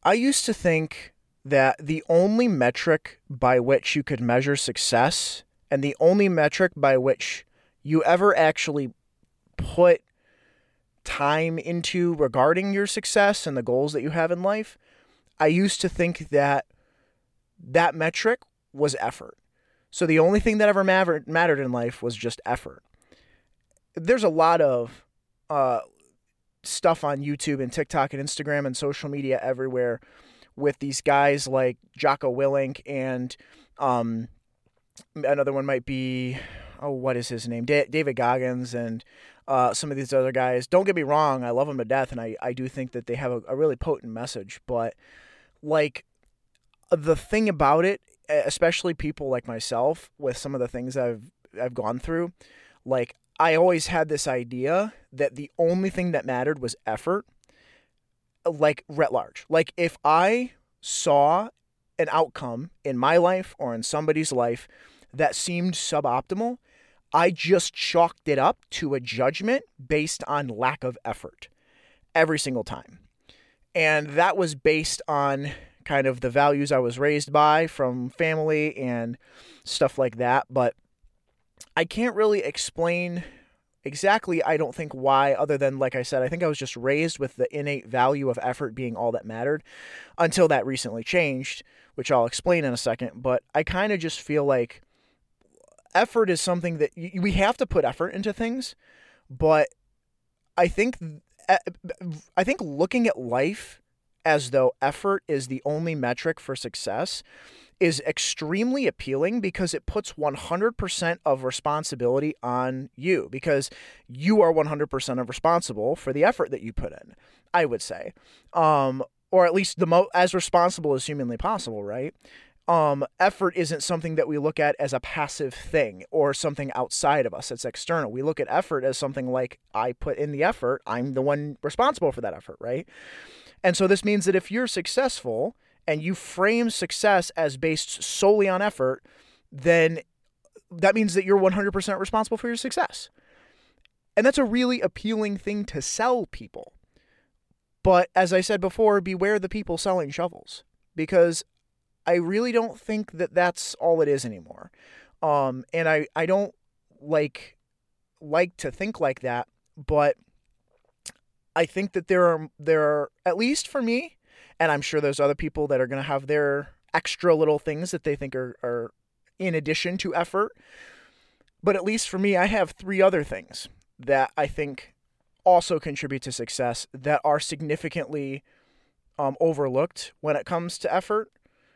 I used to think that the only metric by which you could measure success and the only metric by which you ever actually put time into regarding your success and the goals that you have in life, I used to think that that metric was effort. So the only thing that ever mattered in life was just effort. There's a lot of stuff on YouTube and TikTok and Instagram and social media everywhere with these guys like Jocko Willink and another one might be, what is his name? David Goggins and some of these other guys. Don't get me wrong, I love them to death, and I do think that they have a really potent message. But like the thing about it, especially people like myself with some of the things I've gone through, like I always had this idea that the only thing that mattered was effort, like writ large. Like if I saw an outcome in my life or in somebody's life that seemed suboptimal, I just chalked it up to a judgment based on lack of effort every single time. And that was based on kind of the values I was raised by from family and stuff like that. But I can't really explain exactly, I don't think, why, other than, like I said, I think I was just raised with the innate value of effort being all that mattered until that recently changed, which I'll explain in a second. But I kind of just feel like effort is something that we have to put effort into things. But I think looking at life as though effort is the only metric for success is extremely appealing because it puts 100% of responsibility on you, because you are 100% responsible for the effort that you put in, I would say. Or at least as responsible as humanly possible, right? Effort isn't something that we look at as a passive thing or something outside of us. It's external. We look at effort as something like, I put in the effort, I'm the one responsible for that effort, right? And so this means that if you're successful and you frame success as based solely on effort, then that means that you're 100% responsible for your success. And that's a really appealing thing to sell people. But as I said before, beware the people selling shovels, because I really don't think that that's all it is anymore. And I don't like to think like that, but I think that there are, at least for me, and I'm sure there's other people that are going to have their extra little things that they think are in addition to effort. But at least for me, I have 3 other things that I think also contribute to success that are significantly overlooked when it comes to effort.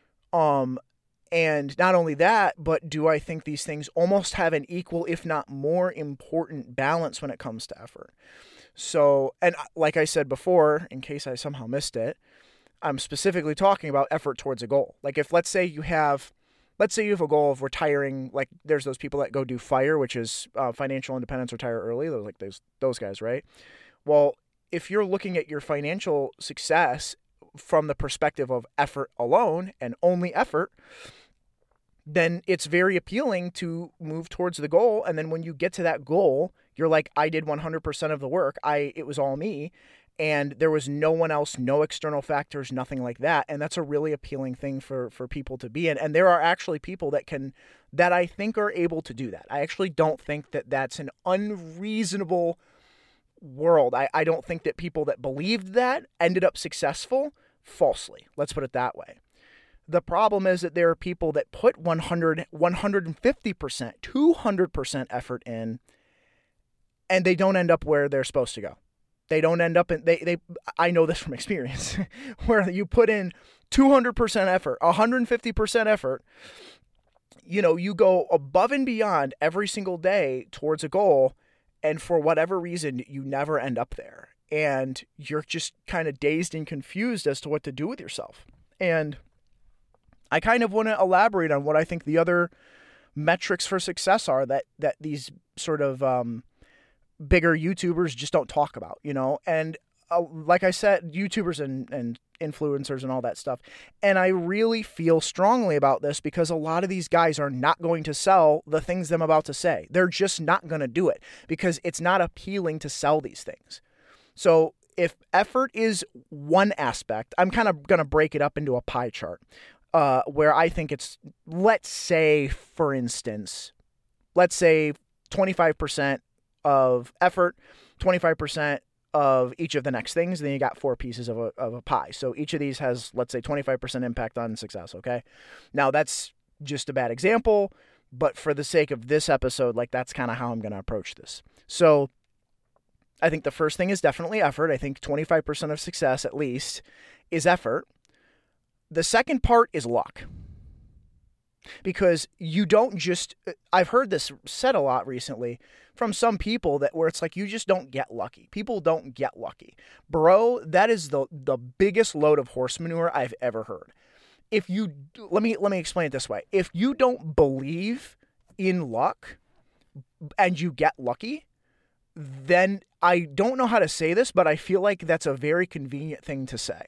And not only that, but do I think these things almost have an equal, if not more important balance when it comes to effort. So, and like I said before, in case I somehow missed it, I'm specifically talking about effort towards a goal. Like if, let's say you have a goal of retiring, like there's those people that go do FIRE, which is financial independence, retire early. They're like those guys, right? Well, if you're looking at your financial success from the perspective of effort alone and only effort, then it's very appealing to move towards the goal. And then when you get to that goal, you're like, I did 100% of the work. It was all me. And there was no one else, no external factors, nothing like that. And that's a really appealing thing for people to be in. And there are actually people that I think are able to do that. I actually don't think that that's an unreasonable world. I don't think that people that believed that ended up successful falsely. Let's put it that way. The problem is that there are people that put 100, 150%, 200% effort in, and they don't end up where they're supposed to go. They don't end up in, I know this from experience, where you put in 200% effort, 150% effort, you go above and beyond every single day towards a goal, and for whatever reason, you never end up there. And you're just kind of dazed and confused as to what to do with yourself. And I kind of want to elaborate on what I think the other metrics for success are that these sort of bigger YouTubers just don't talk about, And like I said, YouTubers and influencers and all that stuff. And I really feel strongly about this because a lot of these guys are not going to sell the things I'm about to say. They're just not going to do it because it's not appealing to sell these things. So if effort is one aspect, I'm kind of going to break it up into a pie chart where I think it's, let's say, for instance, 25% of effort, 25% of each of the next things, then you got 4 pieces of a pie. So each of these has, let's say, 25% impact on success, okay? Now, that's just a bad example, but for the sake of this episode, like, that's kind of how I'm going to approach this. So I think the first thing is definitely effort. I think 25% of success, at least, is effort. The second part is luck. Because you don't just, I've heard this said a lot recently from some people that where it's like, you just don't get lucky. People don't get lucky. Bro, that is the biggest load of horse manure I've ever heard. If you, let me explain it this way. If you don't believe in luck and you get lucky, then I don't know how to say this, but I feel like that's a very convenient thing to say.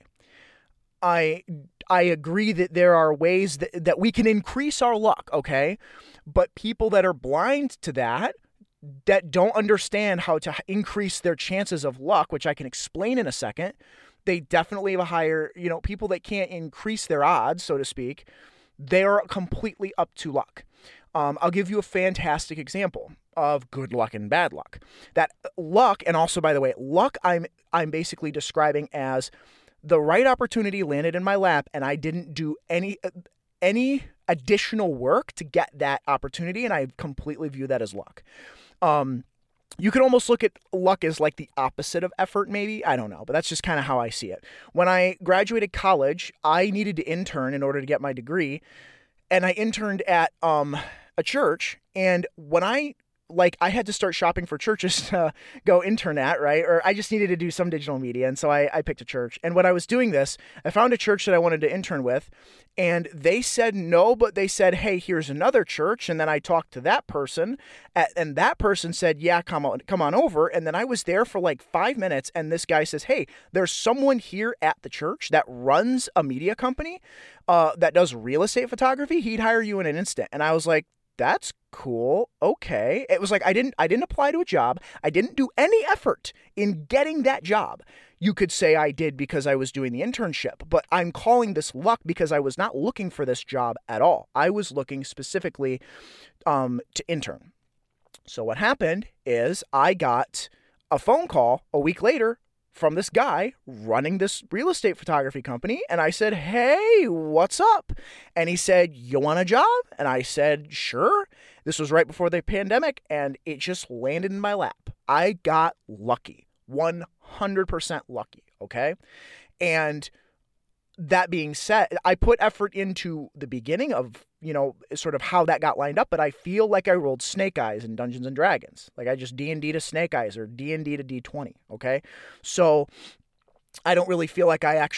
I agree that there are ways that we can increase our luck, okay? But people that are blind to that don't understand how to increase their chances of luck, which I can explain in a second, they definitely have a higher, people that can't increase their odds, so to speak, they're completely up to luck. I'll give you a fantastic example of good luck and bad luck. That luck, and also, by the way, luck I'm basically describing as the right opportunity landed in my lap and I didn't do any additional work to get that opportunity, and I completely view that as luck. You could almost look at luck as like the opposite of effort, maybe. I don't know, but that's just kind of how I see it. When I graduated college, I needed to intern in order to get my degree, and I interned at a church, and when I had to start shopping for churches to go intern at, right? Or I just needed to do some digital media. And so I picked a church. And when I was doing this, I found a church that I wanted to intern with. And they said no, but they said, hey, here's another church. And then I talked to that person. And that person said, yeah, come on over. And then I was there for like 5 minutes. And this guy says, hey, there's someone here at the church that runs a media company that does real estate photography. He'd hire you in an instant. And I was like, that's cool. Okay. It was like, I didn't apply to a job. I didn't do any effort in getting that job. You could say I did because I was doing the internship, but I'm calling this luck because I was not looking for this job at all. I was looking specifically to intern. So what happened is I got a phone call a week later from this guy running this real estate photography company. And I said, hey, what's up? And he said, you want a job? And I said, sure. This was right before the pandemic, and it just landed in my lap. I got lucky, 100% lucky, okay? And that being said, I put effort into the beginning of, sort of how that got lined up, but I feel like I rolled Snake Eyes in Dungeons and Dragons. Like I just D&D to Snake Eyes or D&D to D20, okay? So I don't really feel like I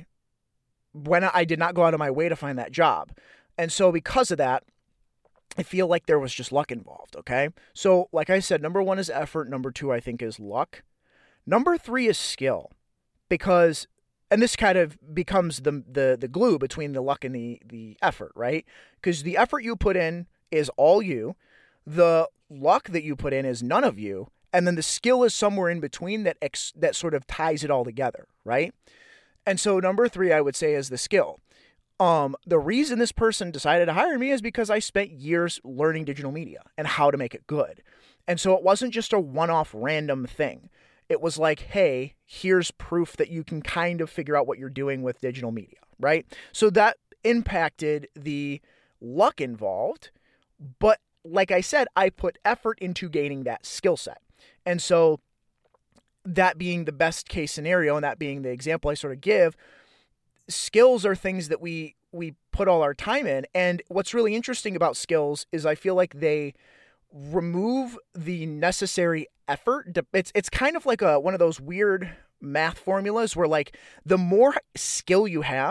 did not go out of my way to find that job. And so because of that, I feel like there was just luck involved, okay? So like I said, number 1 is effort. Number 2, I think, is luck. Number 3 is skill, because, and this kind of becomes the glue between the luck and the effort, right? Because the effort you put in is all you. The luck that you put in is none of you. And then the skill is somewhere in between that sort of ties it all together, right? And so number 3, I would say, is the skill. The reason this person decided to hire me is because I spent years learning digital media and how to make it good. And so it wasn't just a one-off random thing. It was like, hey, here's proof that you can kind of figure out what you're doing with digital media, right? So that impacted the luck involved. But like I said, I put effort into gaining that skill set. And so that being the best case scenario, and that being the example I sort of give, skills are things that we put all our time in. And what's really interesting about skills is I feel like they remove the necessary effort. It's kind of like one of those weird math formulas where like the more skill you have,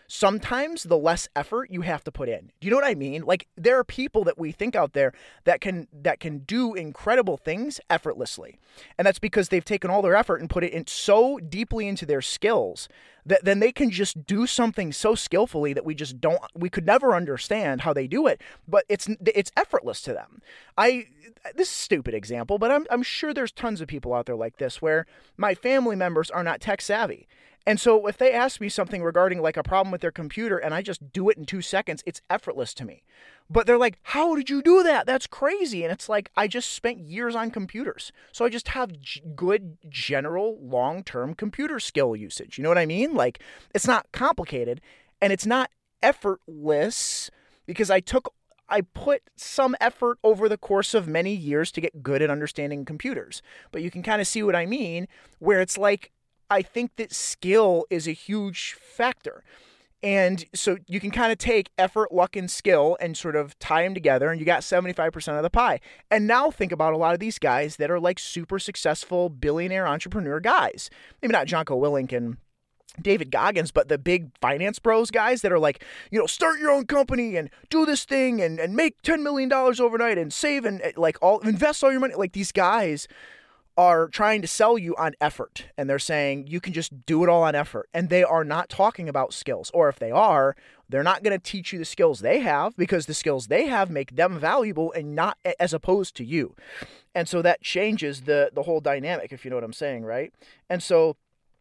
sometimes the less effort you have to put in. Do you know what I mean? Like, there are people that we think out there that can do incredible things effortlessly. And that's because they've taken all their effort and put it in so deeply into their skills that then they can just do something so skillfully that we could never understand how they do it, but it's effortless to them. This is a stupid example, but I'm sure there's tons of people out there like this where my family members are not tech savvy. And so if they ask me something regarding like a problem with their computer and I just do it in 2 seconds, it's effortless to me. But they're like, how did you do that? That's crazy. And it's like, I just spent years on computers. So I just have good general long-term computer skill usage. You know what I mean? Like, it's not complicated and it's not effortless because I put some effort over the course of many years to get good at understanding computers. But you can kind of see what I mean, where it's like, I think that skill is a huge factor. And so you can kind of take effort, luck, and skill and sort of tie them together, and you got 75% of the pie. And now think about a lot of these guys that are like super successful billionaire entrepreneur guys. Maybe not Jocko Willink and David Goggins, but the big finance bros guys that are like, start your own company and do this thing and make $10 million overnight and save and invest all your money. Like, these guys are trying to sell you on effort, and they're saying you can just do it all on effort, and they are not talking about skills. Or if they are, they're not going to teach you the skills they have, because the skills they have make them valuable and not as opposed to you. And so that changes the whole dynamic, if you know what I'm saying, right? And so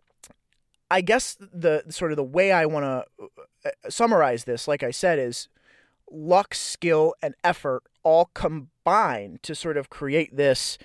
I guess the sort of the way I want to summarize this, like I said, is luck, skill, and effort all combine to sort of create this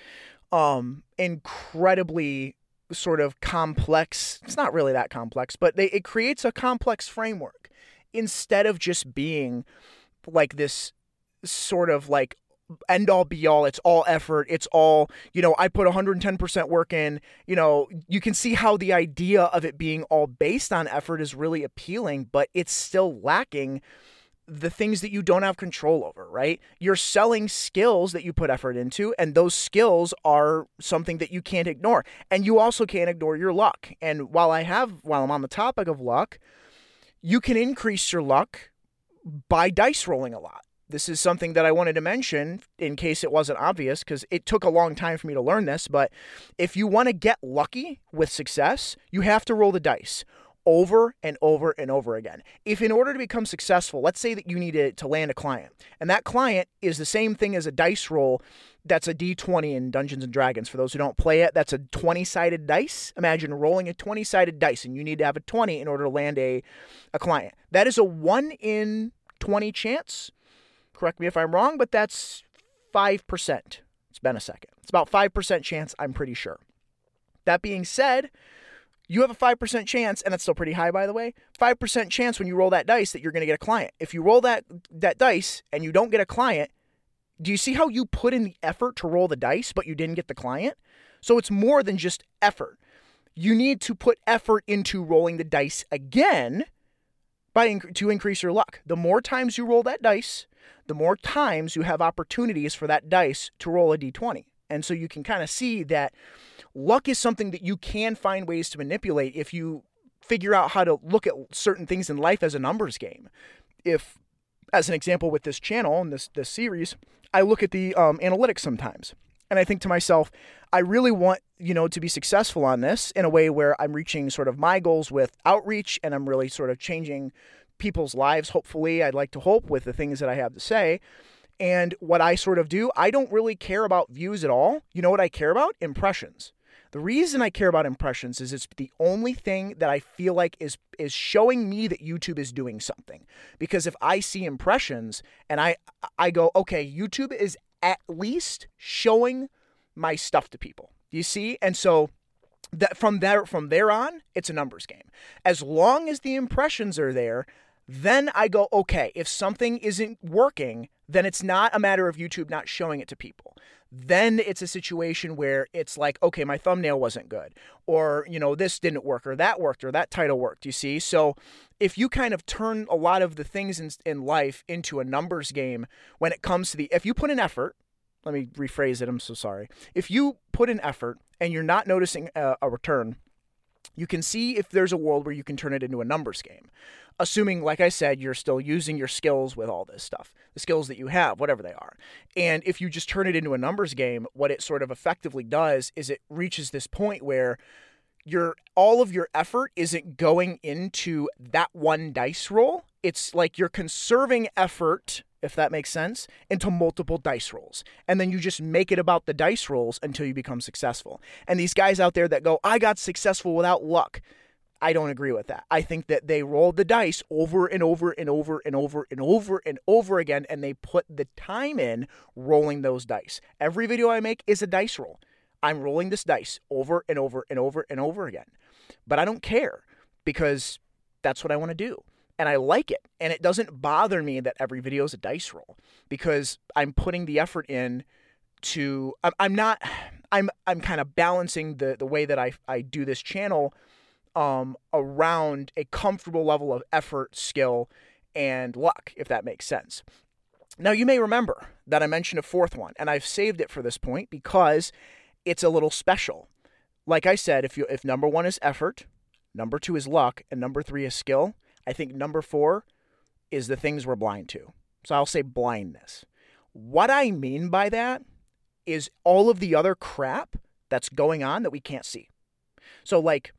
incredibly sort of complex, it's not really that complex, but it creates a complex framework instead of just being like this sort of like end all be all. It's all effort. It's all, I put 110% work in. You can see how the idea of it being all based on effort is really appealing, but it's still lacking the things that you don't have control over, right? You're selling skills that you put effort into, and those skills are something that you can't ignore. And you also can't ignore your luck. And while I'm on the topic of luck, you can increase your luck by dice rolling a lot. This is something that I wanted to mention in case it wasn't obvious, because it took a long time for me to learn this. But if you want to get lucky with success, you have to roll the dice over and over and over again. If in order to become successful, let's say that you need to land a client, and that client is the same thing as a dice roll that's a D20 in Dungeons & Dragons. For those who don't play it, that's a 20-sided dice. Imagine rolling a 20-sided dice, and you need to have a 20 in order to land a client. That is a 1 in 20 chance. Correct me if I'm wrong, but that's 5%. It's been a second. It's about 5% chance, I'm pretty sure. That being said, you have a 5% chance, and that's still pretty high, by the way, 5% chance when you roll that dice that you're going to get a client. If you roll that dice and you don't get a client, do you see how you put in the effort to roll the dice, but you didn't get the client? So it's more than just effort. You need to put effort into rolling the dice again to increase your luck. The more times you roll that dice, the more times you have opportunities for that dice to roll a D20. And so you can kind of see that luck is something that you can find ways to manipulate if you figure out how to look at certain things in life as a numbers game. If, as an example with this channel and this series, I look at the analytics sometimes, and I think to myself, I really want, to be successful on this in a way where I'm reaching sort of my goals with outreach, and I'm really sort of changing people's lives, hopefully. I'd like to hope, with the things that I have to say. And what I sort of do, I don't really care about views at all. You know what I care about? Impressions. The reason I care about impressions is it's the only thing that I feel like is showing me that YouTube is doing something. Because if I see impressions and I go, okay, YouTube is at least showing my stuff to people. You see? And so that from there on, it's a numbers game. As long as the impressions are there, then I go, okay, if something isn't working, then it's not a matter of YouTube not showing it to people. Then it's a situation where it's like, okay, my thumbnail wasn't good, or, this didn't work, or that worked, or that title worked, you see? So if you kind of turn a lot of the things in life into a numbers game when it comes to if you put in effort, let me rephrase it, I'm so sorry. If you put in effort and you're not noticing a return, you can see if there's a world where you can turn it into a numbers game. Assuming, like I said, you're still using your skills with all this stuff, the skills that you have, whatever they are. And if you just turn it into a numbers game, what it sort of effectively does is it reaches this point where all of your effort isn't going into that one dice roll. It's like you're conserving effort, if that makes sense, into multiple dice rolls. And then you just make it about the dice rolls until you become successful. And these guys out there that go, I got successful without luck, I don't agree with that. I think that they rolled the dice over and over and over and over and over and over again, and they put the time in rolling those dice. Every video I make is a dice roll. I'm rolling this dice over and over and over and over again. But I don't care because that's what I want to do. And I like it. And it doesn't bother me that every video is a dice roll because I'm putting the effort in to, I'm kind of balancing the way that I do this channel around a comfortable level of effort, skill, and luck, if that makes sense. Now, you may remember that I mentioned a fourth one, and I've saved it for this point because it's a little special. Like I said, if number one is effort, number two is luck, and number three is skill, I think number four is the things we're blind to. So I'll say blindness. What I mean by that is all of the other crap that's going on that we can't see. So like,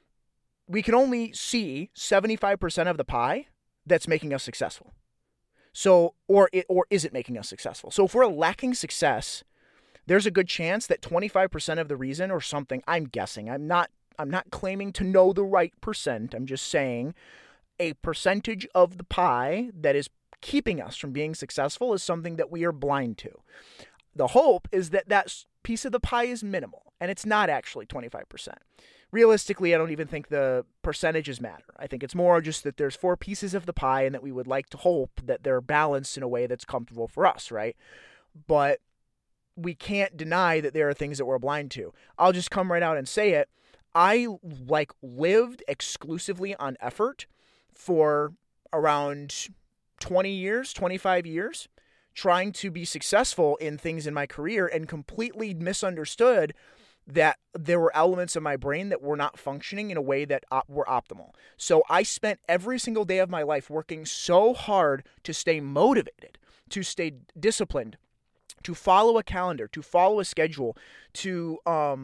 we can only see 75% of the pie that's making us successful. So, or is it making us successful? So if we're lacking success, there's a good chance that 25% of the reason or something, I'm guessing, I'm not claiming to know the right percent. I'm just saying a percentage of the pie that is keeping us from being successful is something that we are blind to. The hope is that that piece of the pie is minimal, and it's not actually 25%. Realistically, I don't even think the percentages matter. I think it's more just that there's 4 pieces of the pie and that we would like to hope that they're balanced in a way that's comfortable for us, right? But we can't deny that there are things that we're blind to. I'll just come right out and say it. I lived exclusively on effort for around 20 years, 25 years, trying to be successful in things in my career and completely misunderstood that there were elements of my brain that were not functioning in a way that were optimal. So I spent every single day of my life working so hard to stay motivated, to stay disciplined, to follow a calendar, to follow a schedule, to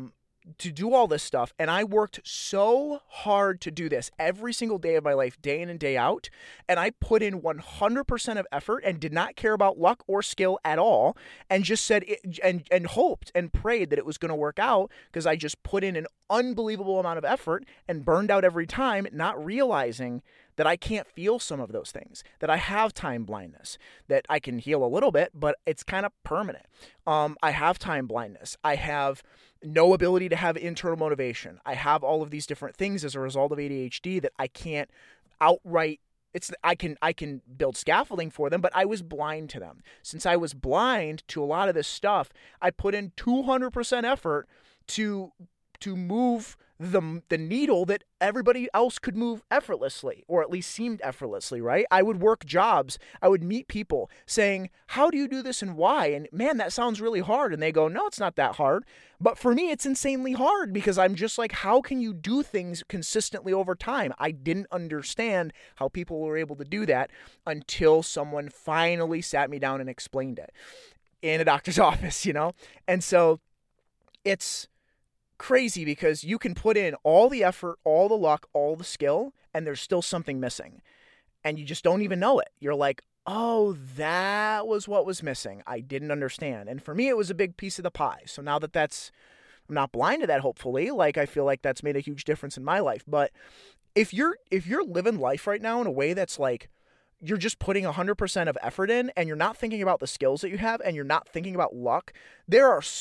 do all this stuff. And I worked so hard to do this every single day of my life, day in and day out. And I put in 100% of effort and did not care about luck or skill at all. And just said it, and hoped and prayed that it was going to work out because I just put in an unbelievable amount of effort and burned out every time, not realizing that I can't feel some of those things, that I have time blindness, that I can heal a little bit, but it's kind of permanent. I have time blindness. I have no ability to have internal motivation. I have all of these different things as a result of ADHD that I can't outright. I can build scaffolding for them, but I was blind to them. Since I was blind to a lot of this stuff, I put in 200% effort to move the needle that everybody else could move effortlessly, or at least seemed effortlessly, right? I would work jobs. I would meet people saying, how do you do this and why? And man, that sounds really hard. And they go, no, it's not that hard. But for me, it's insanely hard because I'm just like, how can you do things consistently over time? I didn't understand how people were able to do that until someone finally sat me down and explained it in a doctor's office, you know? And so it's crazy because you can put in all the effort, all the luck, all the skill, and there's still something missing. And you just don't even know it. You're like, oh, that was what was missing. I didn't understand. And for me, it was a big piece of the pie. So now that I'm not blind to that, hopefully, I feel like that's made a huge difference in my life. But if you're living life right now in a way that's like, you're just putting 100% of effort in and you're not thinking about the skills that you have and you're not thinking about luck, there are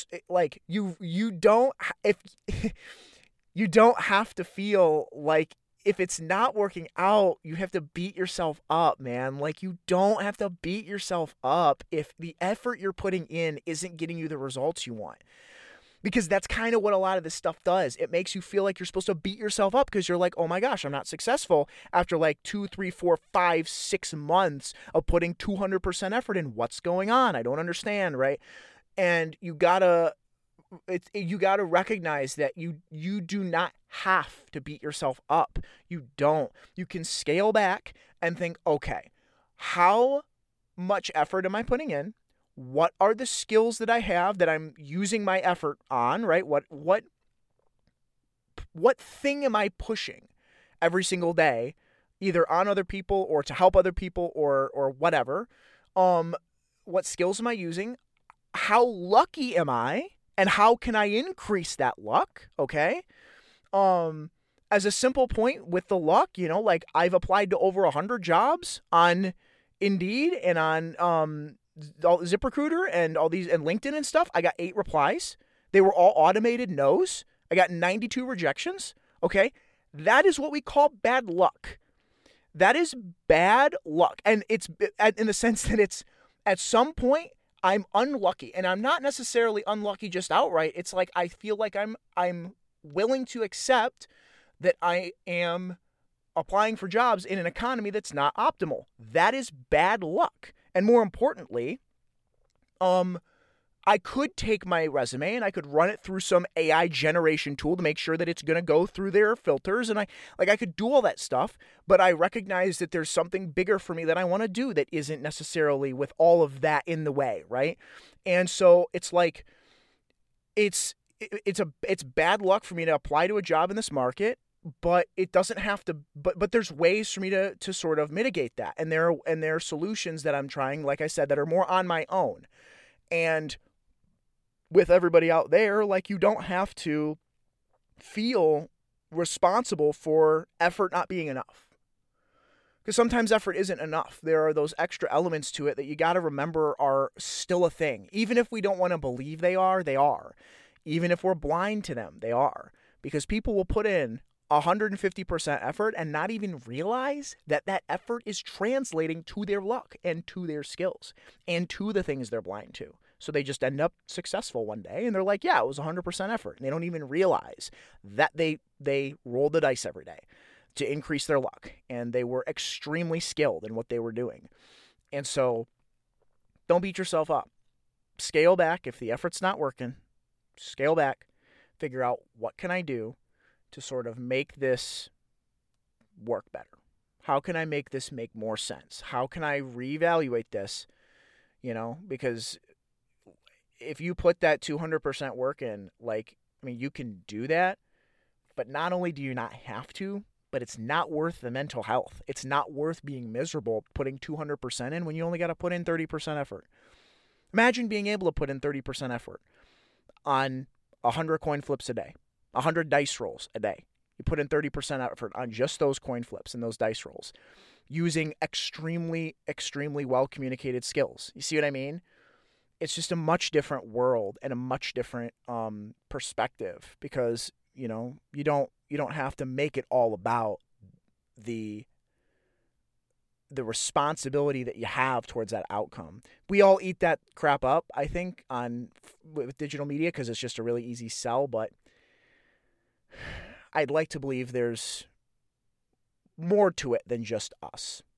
you don't have to feel like if it's not working out, you have to beat yourself up, man. Like, you don't have to beat yourself up if the effort you're putting in isn't getting you the results you want. Because that's kind of what a lot of this stuff does. It makes you feel like you're supposed to beat yourself up because you're like, oh my gosh, I'm not successful after 2, 3, 4, 5, 6 months of putting 200% effort in. What's going on? I don't understand, right? And you gotta you got to recognize that you do not have to beat yourself up. You don't. You can scale back and think, okay, how much effort am I putting in? What are the skills that I have that I'm using my effort on, right? What thing am I pushing every single day, either on other people or to help other people or whatever? What skills am I using? How lucky am I? And how can I increase that luck? Okay. As a simple point with the luck, like I've applied to over 100 jobs on Indeed and on ZipRecruiter and all these and LinkedIn and stuff. I got 8 replies. They were all automated no's. I got 92 rejections. Okay. That is what we call bad luck. That is bad luck. And it's in the sense that it's at some point I'm unlucky, and I'm not necessarily unlucky just outright. It's like I feel like I'm willing to accept that I am applying for jobs in an economy that's not optimal. That is bad luck. And more importantly, I could take my resume and I could run it through some AI generation tool to make sure that it's going to go through their filters. And I could do all that stuff, but I recognize that there's something bigger for me that I want to do that isn't necessarily with all of that in the way. Right. And so it's like, it's bad luck for me to apply to a job in this market, but it doesn't have to, but there's ways for me to sort of mitigate that. And there are solutions that I'm trying, like I said, that are more on my own. And with everybody out there, like, you don't have to feel responsible for effort not being enough. Because sometimes effort isn't enough. There are those extra elements to it that you got to remember are still a thing. Even if we don't want to believe they are, they are. Even if we're blind to them, they are. Because people will put in 150% effort and not even realize that that effort is translating to their luck and to their skills and to the things they're blind to. So they just end up successful one day and they're like, yeah, it was 100% effort. And they don't even realize that they rolled the dice every day to increase their luck. And they were extremely skilled in what they were doing. And so don't beat yourself up. Scale back. If the effort's not working, scale back, figure out what can I do to sort of make this work better. How can I make this make more sense? How can I reevaluate this? Because if you put that 200% work in, you can do that, but not only do you not have to, but it's not worth the mental health. It's not worth being miserable putting 200% in when you only got to put in 30% effort. Imagine being able to put in 30% effort on 100 coin flips a day, 100 dice rolls a day. You put in 30% effort on just those coin flips and those dice rolls using extremely, extremely well-communicated skills. You see what I mean? It's just a much different world and a much different perspective because, you don't have to make it all about the responsibility that you have towards that outcome. We all eat that crap up, I think, with digital media because it's just a really easy sell, but I'd like to believe there's more to it than just us.